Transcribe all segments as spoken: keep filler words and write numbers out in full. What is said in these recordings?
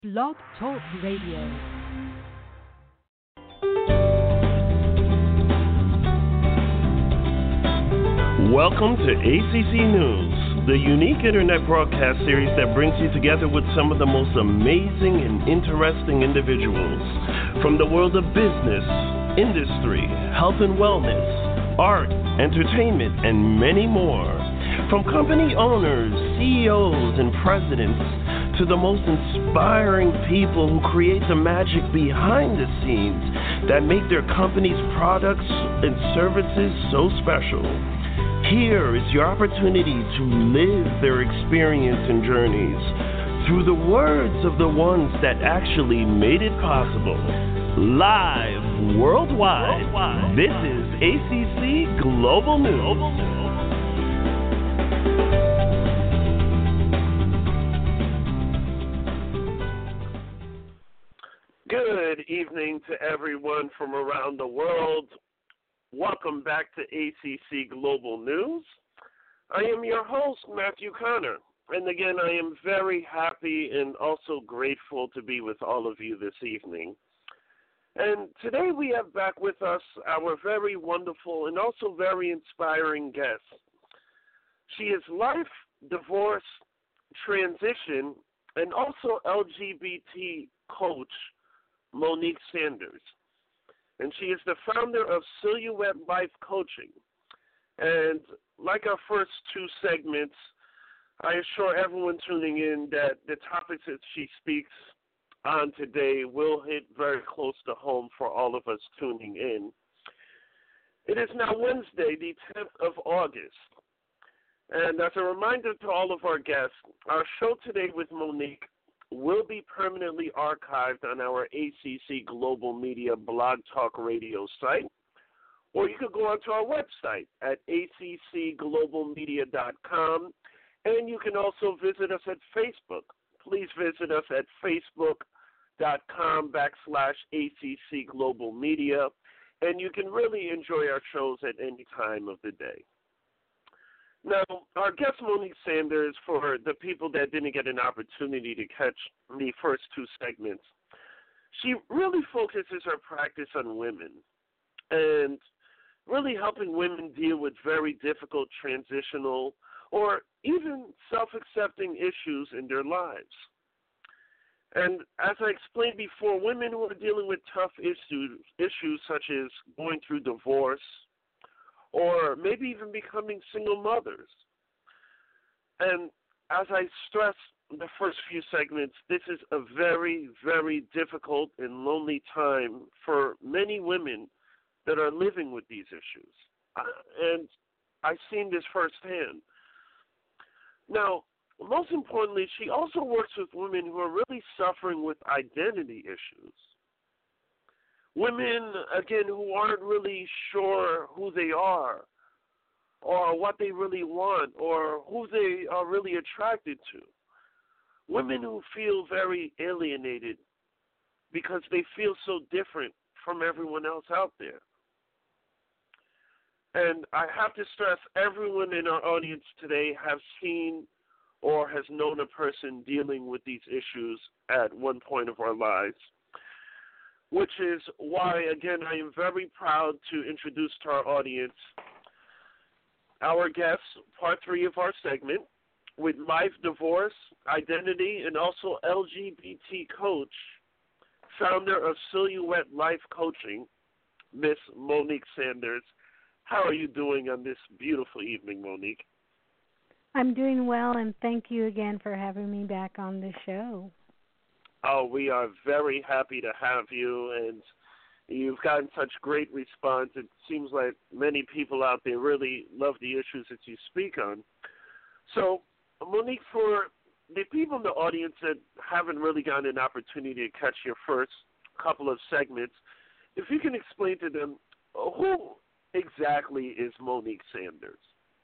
Blog Talk Radio. Welcome to A C C News, the unique internet broadcast series that brings you together with some of the most amazing and interesting individuals from the world of business, industry, health and wellness, art, entertainment, and many more. From company owners, C E Os, and presidents to the most inspiring people who create the magic behind the scenes that make their company's products and services so special. Here is your opportunity to live their experience and journeys through the words of the ones that actually made it possible. Live worldwide, worldwide. This is A C C Global News. Global News. Good evening to everyone from around the world. Welcome back to A C C Global News. I am your host, Matthew Connor. And again, I am very happy and also grateful to be with all of you this evening. And today we have back with us our very wonderful and also very inspiring guest. She is life, divorce, transition, and also L G B T coach, Monique Sanders. And she is the founder of Silhouette Life Coaching. And like our first two segments, I assure everyone tuning in that the topics that she speaks on today will hit very close to home for all of us tuning in. It is now Wednesday, the tenth of August. And as a reminder to all of our guests, our show today with Monique will be permanently archived on our A C C Global Media Blog Talk Radio site, or you could go onto our website at A C C global media dot com, and you can also visit us at Facebook. Please visit us at facebook.com backslash ACC Global Media, and you can really enjoy our shows at any time of the day. Now, our guest, Monique Sanders, for the people that didn't get an opportunity to catch the first two segments, she really focuses her practice on women and really helping women deal with very difficult transitional or even self-accepting issues in their lives. And as I explained before, women who are dealing with tough issues, issues such as going through divorce, or maybe even becoming single mothers. And as I stressed in the first few segments, this is a very, very difficult and lonely time for many women that are living with these issues. Uh, and I've seen this firsthand. Now, most importantly, she also works with women who are really suffering with identity issues. Women, again, who aren't really sure who they are or what they really want or who they are really attracted to. Women who feel very alienated because they feel so different from everyone else out there. And I have to stress, everyone in our audience today has seen or has known a person dealing with these issues at one point of our lives, which is why, again, I am very proud to introduce to our audience our guest, part three of our segment, with life, divorce, identity, and also L G B T coach, founder of Silhouette Life Coaching, Miss Monique Sanders. How are you doing on this beautiful evening, Monique? I'm doing well, and thank you again for having me back on the show. Oh, we are very happy to have you, and you've gotten such great response. It seems like many people out there really love the issues that you speak on. So, Monique, for the people in the audience that haven't really gotten an opportunity to catch your first couple of segments, if you can explain to them, who exactly is Monique Sanders?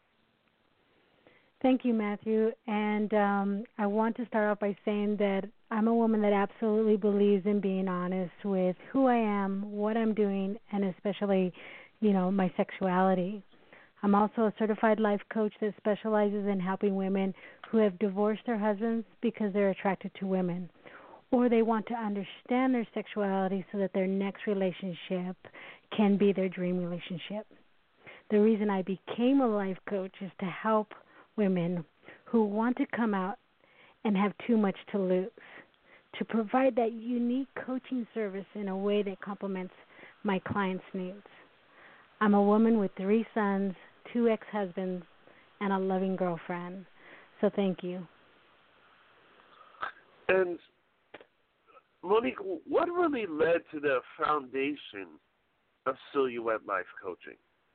Thank you, Matthew. And um, I want to start off by saying that I'm a woman that absolutely believes in being honest with who I am, what I'm doing, and especially, you know, my sexuality. I'm also a certified life coach that specializes in helping women who have divorced their husbands because they're attracted to women, or they want to understand their sexuality so that their next relationship can be their dream relationship. The reason I became a life coach is to help women who want to come out and have too much to lose, to provide that unique coaching service in a way that complements my clients' needs. I'm a woman with three sons, two ex-husbands, and a loving girlfriend. So thank you. And Monique, what really led to the foundation of Silhouette Life Coaching?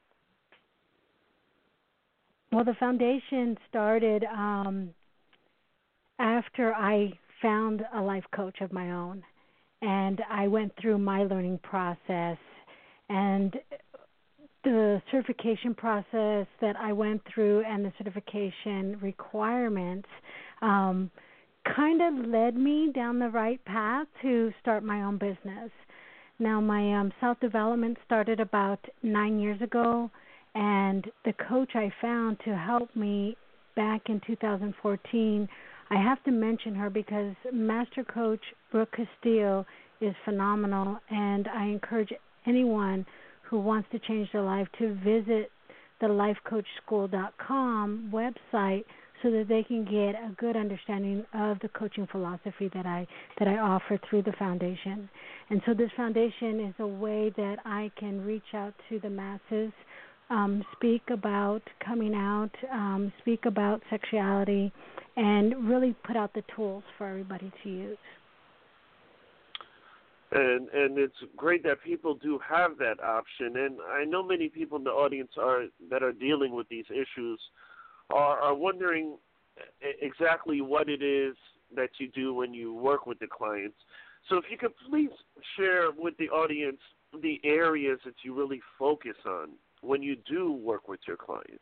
Well, the foundation started um, after I found a life coach of my own, and I went through my learning process, and the certification process that I went through and the certification requirements um, kind of led me down the right path to start my own business. Now, my um, self-development started about nine years ago, and the coach I found to help me back in two thousand fourteen, I have to mention her because Master Coach Brooke Castillo is phenomenal, and I encourage anyone who wants to change their life to visit the life coach school dot com website so that they can get a good understanding of the coaching philosophy that I that I offer through the foundation. And so this foundation is a way that I can reach out to the masses, um, speak about coming out, um, speak about sexuality, and really put out the tools for everybody to use. And and it's great that people do have that option. And I know many people in the audience are that are dealing with these issues are, are wondering exactly what it is that you do when you work with the clients. So if you could please share with the audience the areas that you really focus on when you do work with your clients.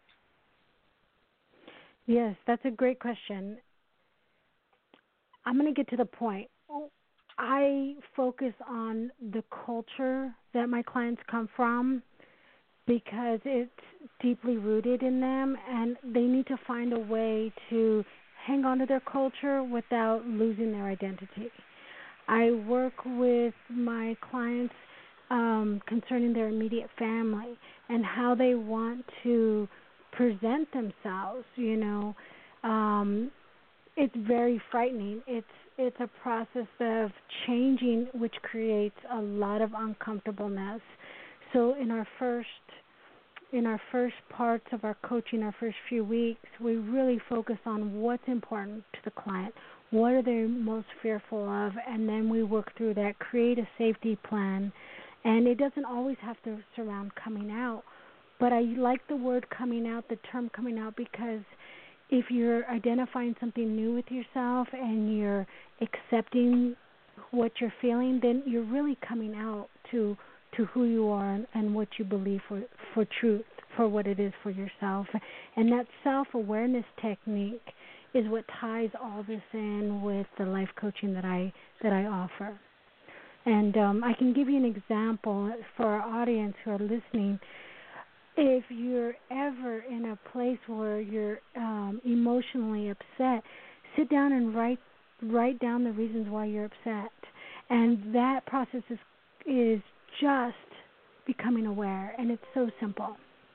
Yes, that's a great question. I'm going to get to the point. I focus on the culture that my clients come from because it's deeply rooted in them, and they need to find a way to hang on to their culture without losing their identity. I work with my clients um, concerning their immediate family and how they want to present themselves, you know. Um, it's very frightening. It's it's a process of changing which creates a lot of uncomfortableness. So in our first in our first parts of our coaching, our first few weeks, we really focus on what's important to the client. What are they most fearful of? And then we work through that, create a safety plan. And it doesn't always have to surround coming out. But I like the word coming out, the term coming out, because if you're identifying something new with yourself and you're accepting what you're feeling, then you're really coming out to to who you are and, and what you believe for, for truth, for what it is for yourself. And that self-awareness technique is what ties all this in with the life coaching that I that I offer. And um, I can give you an example for our audience who are listening. If you're ever in a place where you're um, emotionally upset, sit down and write write down the reasons why you're upset. And that process is is just becoming aware, and it's so simple.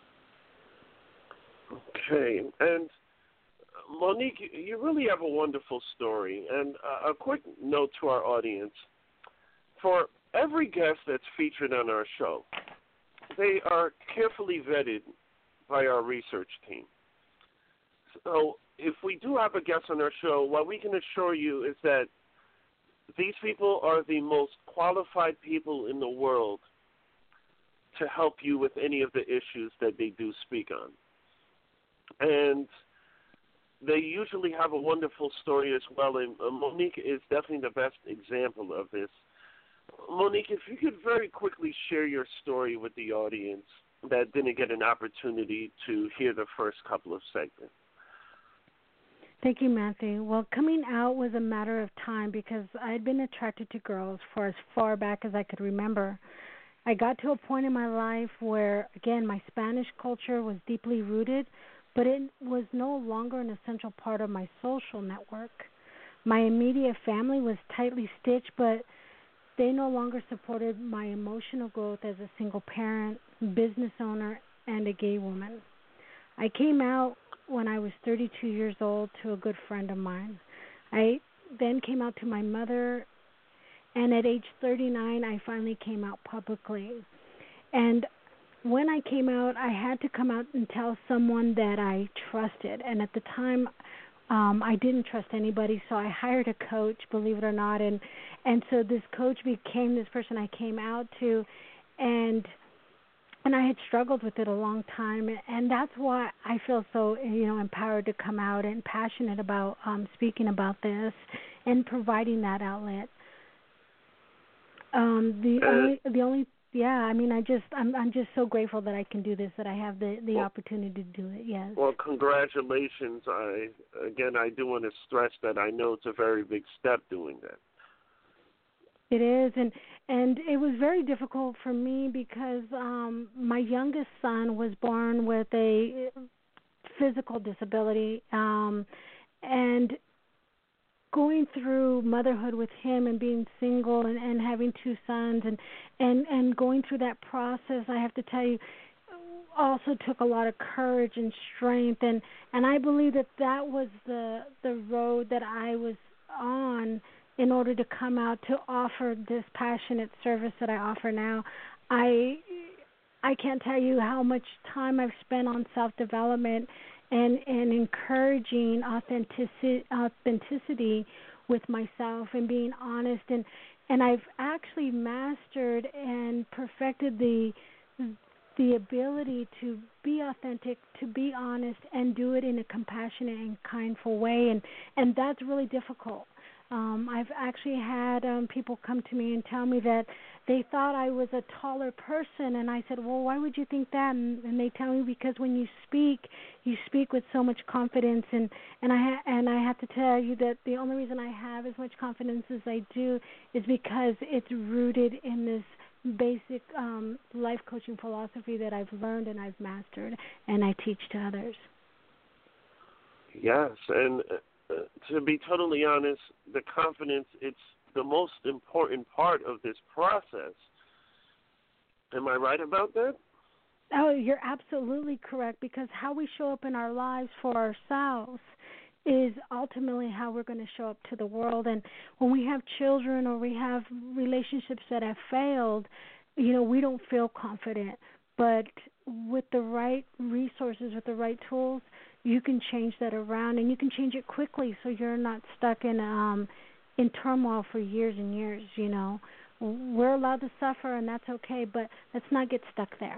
Okay. And Monique, you really have a wonderful story. And a quick note to our audience. For every guest that's featured on our show, they are carefully vetted by our research team. So if we do have a guest on our show, what we can assure you is that these people are the most qualified people in the world to help you with any of the issues that they do speak on. And they usually have a wonderful story as well, and Monique is definitely the best example of this. Monique, if you could very quickly share your story with the audience that didn't get an opportunity to hear the first couple of segments. Thank you, Matthew. Well, coming out was a matter of time because I had been attracted to girls for as far back as I could remember. I got to a point in my life where, again, my Spanish culture was deeply rooted, but it was no longer an essential part of my social network. My immediate family was tightly stitched, but they no longer supported my emotional growth as a single parent, business owner, and a gay woman. I came out when I was thirty-two years old to a good friend of mine. I then came out to my mother, and at age thirty-nine, I finally came out publicly. And when I came out, I had to come out and tell someone that I trusted. And at the time, um, I didn't trust anybody, so I hired a coach, believe it or not. And, and so this coach became this person I came out to, and and I had struggled with it a long time. And that's why I feel so, you know, empowered to come out and passionate about um, speaking about this and providing that outlet. Um, the uh, only, the only, yeah. I mean, I just, I'm, I'm just so grateful that I can do this, that I have the, the well, opportunity to do it. Yes. Well, congratulations. I again, I do want to stress that I know it's a very big step doing that. It is, and and it was very difficult for me because um, my youngest son was born with a physical disability, um, and going through motherhood with him and being single and, and having two sons and, and, and going through that process, I have to tell you, also took a lot of courage and strength, and, and I believe that that was the the road that I was on in order to come out to offer this passionate service that I offer now. I I can't tell you how much time I've spent on self-development and, and encouraging authenticity, authenticity with myself and being honest. And, and I've actually mastered and perfected the the ability to be authentic, to be honest, and do it in a compassionate and kindful way. And, and that's really difficult. Um, I've actually had um, people come to me and tell me that they thought I was a taller person, and I said, well, why would you think that? And, and they tell me, because when you speak, you speak with so much confidence, and, and I ha- and I have to tell you that the only reason I have as much confidence as I do is because it's rooted in this basic um, life coaching philosophy that I've learned and I've mastered, and I teach to others. Yes, and uh, to be totally honest, the confidence, it's the most important part of this process. Am I right about that? Oh, you're absolutely correct, because how we show up in our lives for ourselves is ultimately how we're going to show up to the world. And when we have children or we have relationships that have failed, you know, we don't feel confident. But with the right resources, with the right tools, you can change that around, and you can change it quickly, so you're not stuck in um, in turmoil for years and years. You know, we're allowed to suffer, and that's okay, but let's not get stuck there.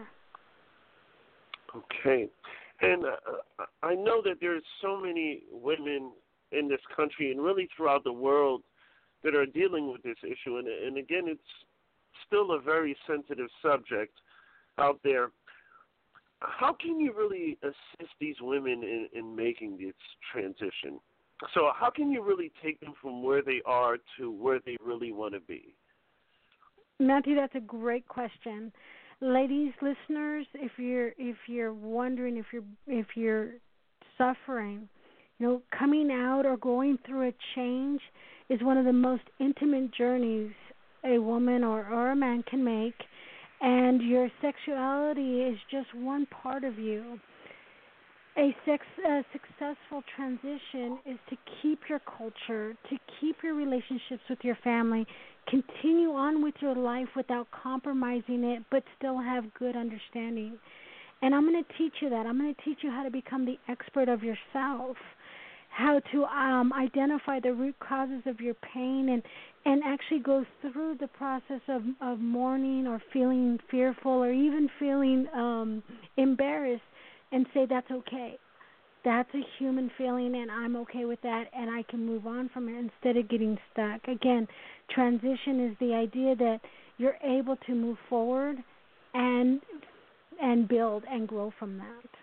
Okay. And uh, I know that there's so many women in this country and really throughout the world that are dealing with this issue. And, and again, it's still a very sensitive subject out there. How can you really assist these women in, in making this transition? So how can you really take them from where they are to where they really want to be? Matthew, that's a great question. Ladies, listeners, if you're if you're wondering if you're if you're suffering, you know, coming out or going through a change is one of the most intimate journeys a woman or, or a man can make, and your sexuality is just one part of you. A, sex, a successful transition is to keep your culture, to keep your relationships with your family, continue on with your life without compromising it, but still have good understanding. And I'm going to teach you that. I'm going to teach you how to become the expert of yourself, how to um, identify the root causes of your pain, and, and actually go through the process of, of mourning or feeling fearful or even feeling um, embarrassed, and say that's okay. That's a human feeling, and I'm okay with that, and I can move on from it instead of getting stuck. Again, transition is the idea that you're able to move forward and and build and grow from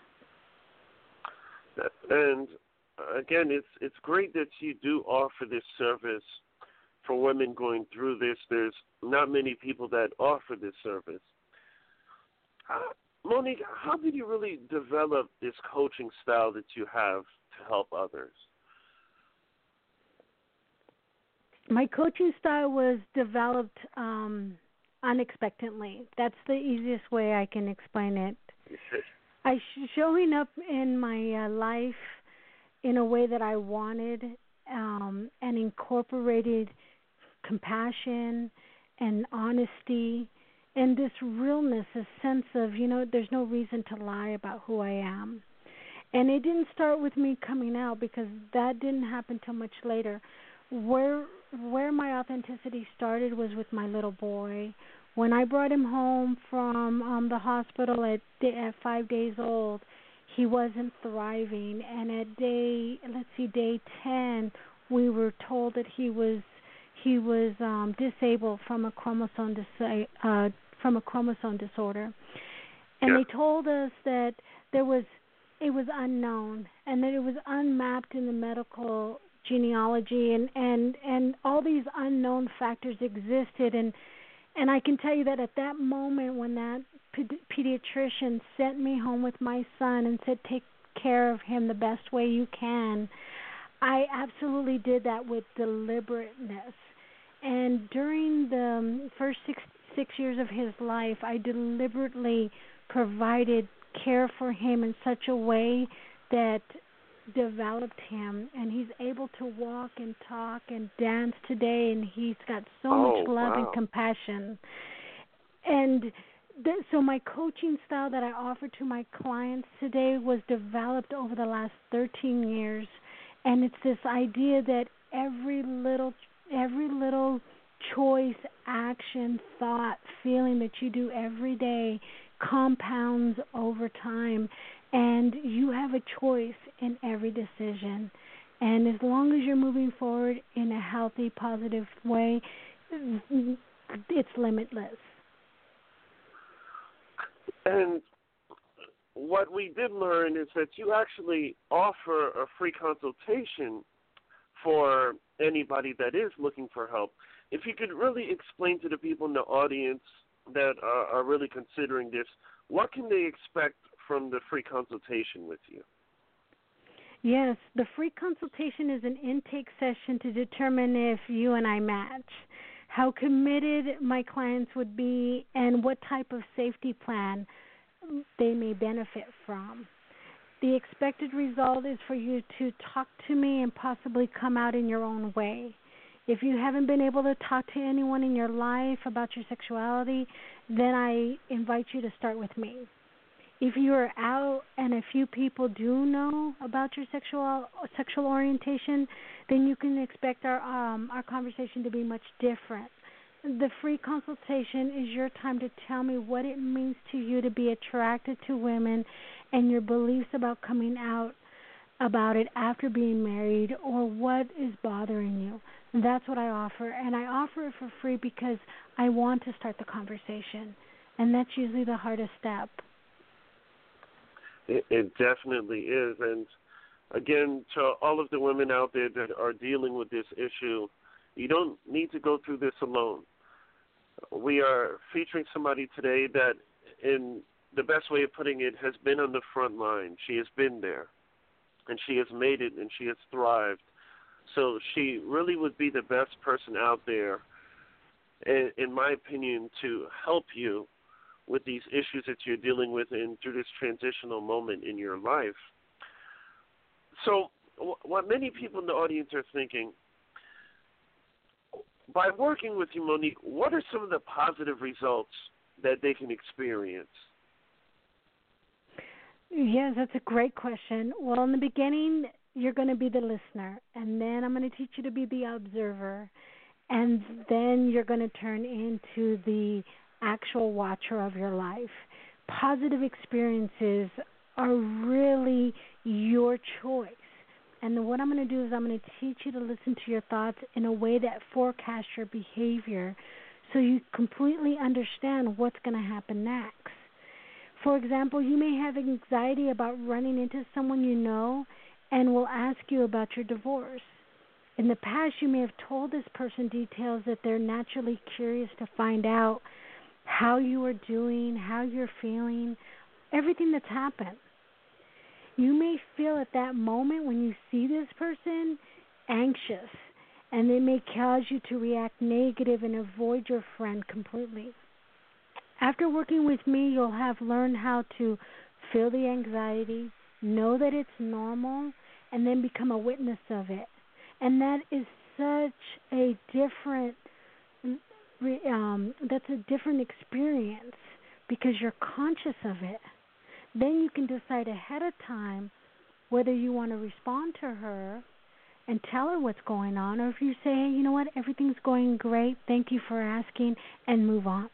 that. And again, it's it's great that you do offer this service for women going through this. There's not many people that offer this service. Uh, Monique, how did you really develop this coaching style that you have to help others? My coaching style was developed um, unexpectedly. That's the easiest way I can explain it. I sh- showing up in my uh, life in a way that I wanted um, and incorporated compassion and honesty and this realness, a sense of, you know, there's no reason to lie about who I am. And it didn't start with me coming out because that didn't happen till much later. Where where my authenticity started was with my little boy. When I brought him home from um, the hospital at, at five days old, he wasn't thriving. And at day, let's see, day ten, we were told that he was he was um, disabled from a chromosome dis- uh, from a chromosome disorder. And yeah. they told us that there was it was unknown and that it was unmapped in the medical genealogy, and, and, and all these unknown factors existed. And and I can tell you that at that moment when that pedi- pediatrician sent me home with my son and said, take care of him the best way you can, I absolutely did that with deliberateness. And during the first six, six years of his life, I deliberately provided care for him in such a way that developed him, and he's able to walk and talk and dance today, and he's got so oh, much love wow. and compassion. And th- so my coaching style that I offer to my clients today was developed over the last thirteen years, and it's this idea that every little every little choice, action, thought, feeling that you do every day compounds over time, and you have a choice in every decision. And as long as you're moving forward in a healthy, positive way, it's limitless. And what we did learn is that you actually offer a free consultation for anybody that is looking for help. If you could really explain to the people in the audience that are, are really considering this, what can they expect from the free consultation with you? Yes, the free consultation is an intake session to determine if you and I match, how committed my clients would be, and what type of safety plan they may benefit from. The expected result is for you to talk to me and possibly come out in your own way. If you haven't been able to talk to anyone in your life about your sexuality, then I invite you to start with me. If you are out and a few people do know about your sexual sexual orientation, then you can expect our um, our conversation to be much different. The free consultation is your time to tell me what it means to you to be attracted to women and your beliefs about coming out about it after being married, or what is bothering you. That's what I offer, and I offer it for free because I want to start the conversation, and that's usually the hardest step. It, it definitely is. And again, to all of the women out there that are dealing with this issue, you don't need to go through this alone. We are featuring somebody today that, in the best way of putting it, has been on the front line. She has been there, and she has made it, and she has thrived. So she really would be the best person out there, in, in my opinion, to help you with these issues that you're dealing with and through this transitional moment in your life. So what many people in the audience are thinking, by working with you, Monique, what are some of the positive results that they can experience? Yes, that's a great question. Well, in the beginning, you're going to be the listener, and then I'm going to teach you to be the observer, and then you're going to turn into the actual watcher of your life. Positive experiences are really your choice. And what I'm going to do is I'm going to teach you to listen to your thoughts in a way that forecasts your behavior so you completely understand what's going to happen next. For example, you may have anxiety about running into someone you know and will ask you about your divorce. In the past, you may have told this person details that they're naturally curious to find out how you are doing, how you're feeling, everything that's happened. You may feel at that moment when you see this person anxious, and they may cause you to react negative and avoid your friend completely. After working with me, you'll have learned how to feel the anxiety, know that it's normal, and then become a witness of it. And that is such a different, um, that's a different experience because you're conscious of it. Then you can decide ahead of time whether you want to respond to her and tell her what's going on, or if you say, hey, you know what, everything's going great, thank you for asking, and move on.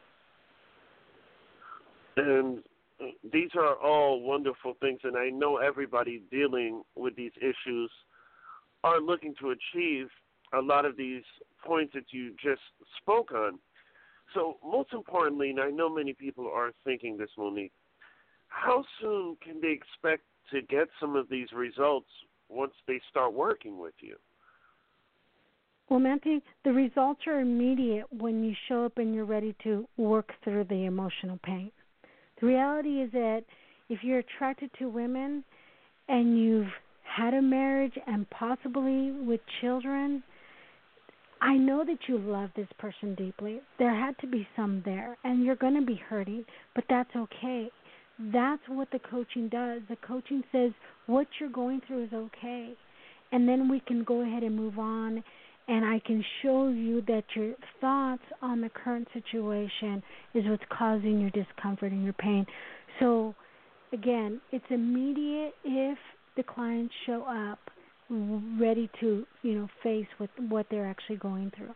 And these are all wonderful things, and I know everybody dealing with these issues are looking to achieve a lot of these points that you just spoke on. So most importantly, and I know many people are thinking this, Monique, how soon can they expect to get some of these results once they start working with you? Well, Matthew, the results are immediate when you show up and you're ready to work through the emotional pain. The reality is that if you're attracted to women and you've had a marriage and possibly with children, I know that you love this person deeply. There had to be some there, and you're going to be hurting, but that's okay. That's what the coaching does. The coaching says what you're going through is okay, and then we can go ahead and move on, and I can show you that your thoughts on the current situation is what's causing your discomfort and your pain. So, again, it's immediate if the clients show up ready to, you know, face with what they're actually going through.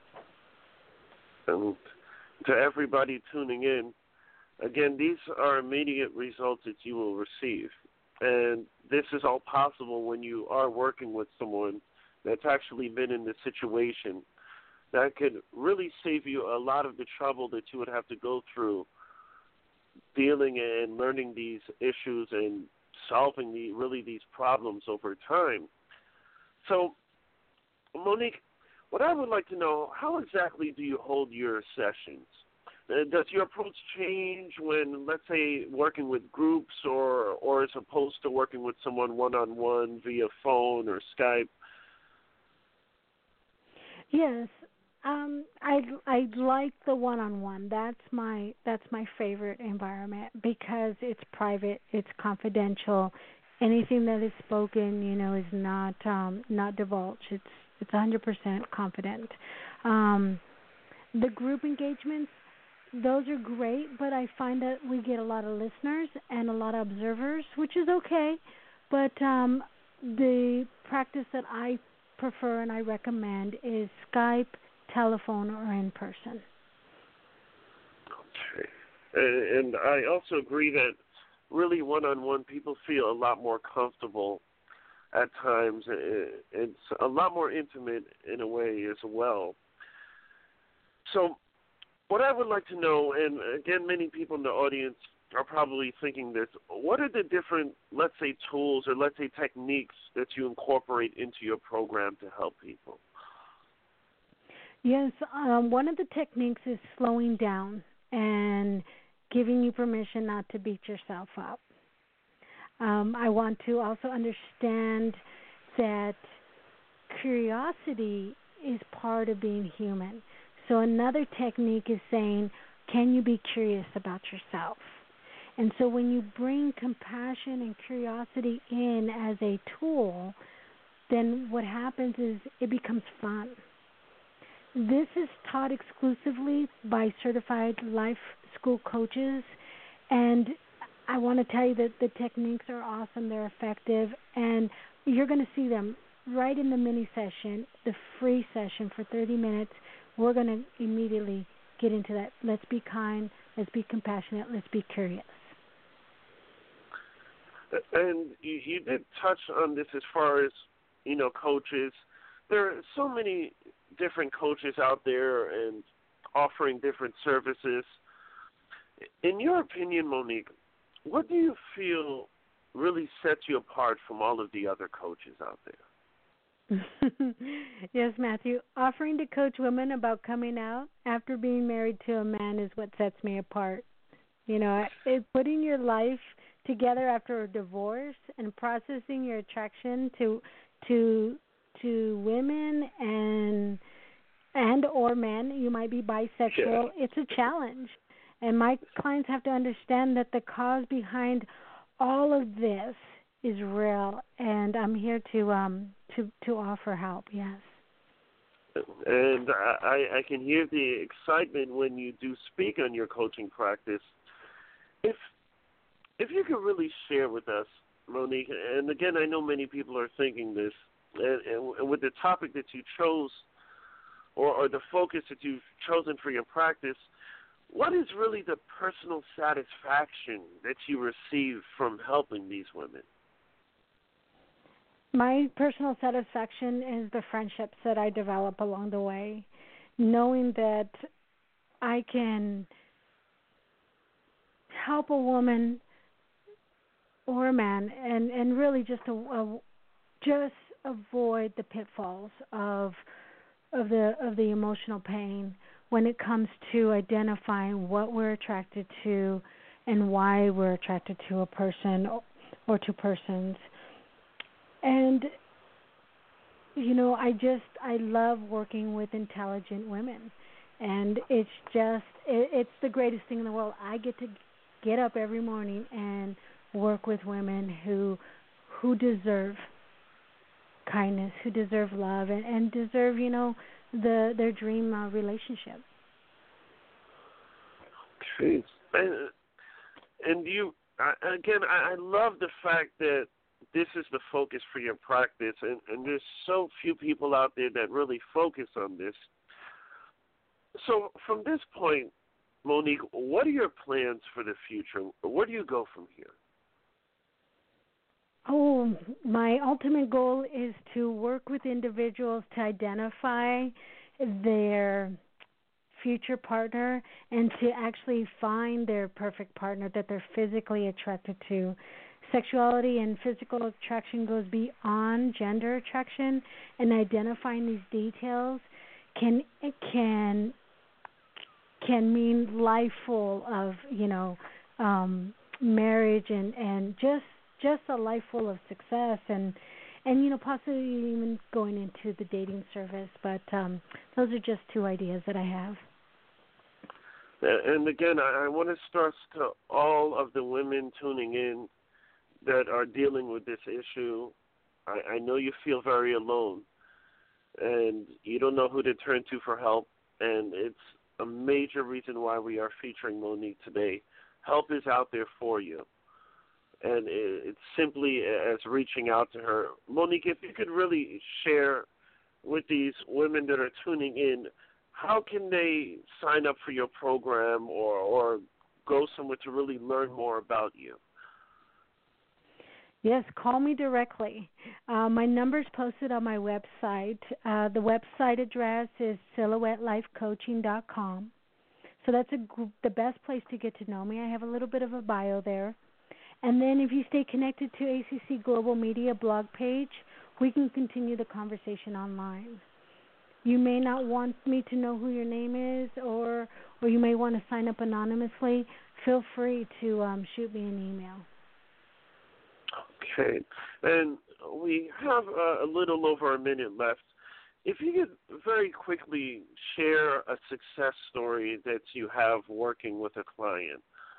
And to everybody tuning in, again, these are immediate results that you will receive. And this is all possible when you are working with someone that's actually been in this situation that could really save you a lot of the trouble that you would have to go through dealing and learning these issues and solving the really these problems over time. So, Monique, what I would like to know, how exactly do you hold your sessions? Uh, does your approach change when, let's say, working with groups or, or as opposed to working with someone one-on-one via phone or Skype? Yes, um, I I like the one-on-one. That's my that's my favorite environment because it's private, it's confidential. Anything that is spoken, you know, is not um, not divulged. It's it's one hundred percent confident. Um, the group engagements, those are great, but I find that we get a lot of listeners and a lot of observers, which is okay. But um, the practice that I prefer and I recommend is Skype, telephone, or in person. Okay. And, and I also agree that really one-on-one people feel a lot more comfortable at times. It's a lot more intimate in a way as well. So what I would like to know, and again, many people in the audience are probably thinking this, what are the different, let's say, tools or let's say techniques that you incorporate into your program to help people? Yes, um, one of the techniques is slowing down and giving you permission not to beat yourself up. Um, I want to also understand that curiosity is part of being human. So another technique is saying, can you be curious about yourself? And so when you bring compassion and curiosity in as a tool, then what happens is it becomes fun. This is taught exclusively by certified life school coaches, and I want to tell you that the techniques are awesome, they're effective, and you're going to see them right in the mini session, the free session for thirty minutes. We're going to immediately get into that. Let's be kind, let's be compassionate, let's be curious. And you, you did touch on this as far as, you know, coaches. There are so many different coaches out there and offering different services. In your opinion, Monique, what do you feel really sets you apart from all of the other coaches out there? Yes, Matthew. Offering to coach women about coming out after being married to a man is what sets me apart. You know, it, putting your life together after a divorce and processing your attraction to to to women and and or men. You might be bisexual. Yeah. It's a challenge. And my clients have to understand that the cause behind all of this is real, and I'm here to um to, to offer help, yes. And I, I can hear the excitement when you do speak on your coaching practice. If if you could really share with us, Monique, and again, I know many people are thinking this, and, and with the topic that you chose, or, or the focus that you've chosen for your practice, what is really the personal satisfaction that you receive from helping these women? My personal satisfaction is the friendships that I develop along the way, knowing that I can help a woman or a man and, and really just a, a, just avoid the pitfalls of of the of the emotional pain when it comes to identifying what we're attracted to and why we're attracted to a person or to persons. And, you know, I just, I love working with intelligent women. And it's just, it, it's the greatest thing in the world. I get to get up every morning and work with women who who deserve kindness, who deserve love, and, and deserve, you know, the their dream uh, relationship. Okay. And, and you, I, again, I, I love the fact that this is the focus for your practice, and, and there's so few people out there that really focus on this. So from this point, Monique, what are your plans for the future? Where do you go from here? Oh, my ultimate goal is to work with individuals to identify their future partner and to actually find their perfect partner that they're physically attracted to. Sexuality and physical attraction goes beyond gender attraction, and identifying these details can can can mean life full of, you know, um, marriage and, and just just a life full of success and and you know possibly even going into the dating service. But um, those are just two ideas that I have. And again, I, I want to stress to all of the women tuning in that are dealing with this issue, I, I know you feel very alone, and you don't know who to turn to for help, and it's a major reason why we are featuring Monique today. Help is out there for you, and it, it's simply as reaching out to her. Monique, if you could really share with these women that are tuning in, how can they sign up for your program or, or go somewhere to really learn more about you? Yes, call me directly. Uh, my number's posted on my website. Uh, the website address is silhouette life coaching dot com. So that's a, the best place to get to know me. I have a little bit of a bio there. And then if you stay connected to A C C Global Media blog page, we can continue the conversation online. You may not want me to know who your name is, or or you may want to sign up anonymously. Feel free to um, shoot me an email. Okay. And we have uh, a little over a minute left. If you could very quickly share a success story that you have working with a client.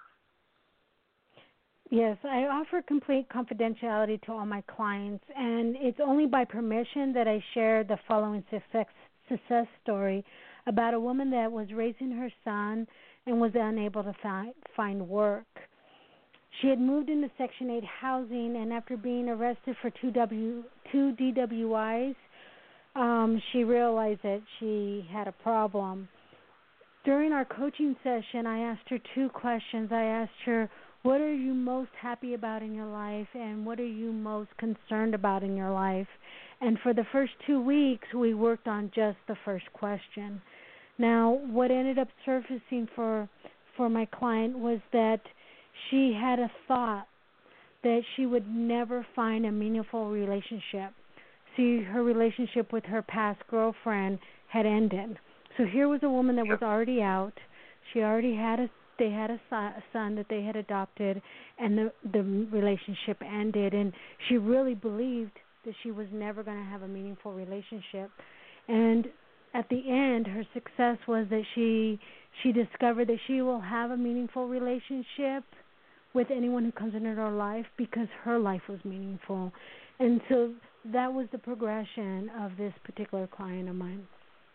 Yes, I offer complete confidentiality to all my clients, and it's only by permission that I share the following success, success story about a woman that was raising her son and was unable to find, find work. She had moved into Section eight housing, and after being arrested for two, w, two D W Is, um, she realized that she had a problem. During our coaching session, I asked her two questions. I asked her, what are you most happy about in your life, and what are you most concerned about in your life? And for the first two weeks, we worked on just the first question. Now, what ended up surfacing for for my client was that she had a thought that she would never find a meaningful relationship. See, her relationship with her past girlfriend had ended. So here was a woman that was already out. She already had a they had a son that they had adopted, and the the relationship ended. And she really believed that she was never going to have a meaningful relationship. And at the end, her success was that she she discovered that she will have a meaningful relationship with anyone who comes into her life because her life was meaningful. And so that was the progression of this particular client of mine.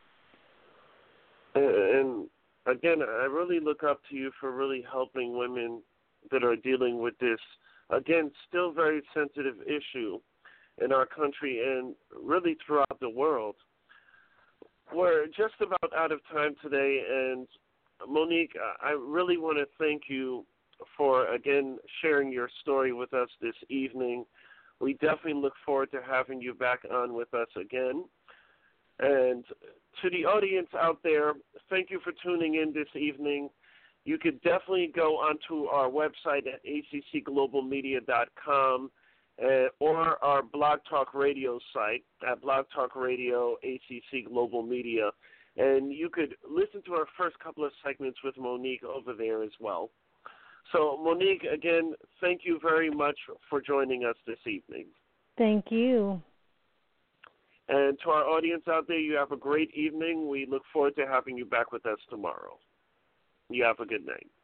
And again, I really look up to you for really helping women that are dealing with this, again, still very sensitive issue in our country and really throughout the world. We're just about out of time today, and Monique, I really want to thank you for, again, sharing your story with us this evening. We definitely look forward to having you back on with us again. And to the audience out there, thank you for tuning in this evening. You could definitely go onto our website at a c c global media dot com uh, or our Blog Talk Radio site at Blog Talk Radio A C C Global Media. And you could listen to our first couple of segments with Monique over there as well. So, Monique, again, thank you very much for joining us this evening. Thank you. And to our audience out there, you have a great evening. We look forward to having you back with us tomorrow. You have a good night.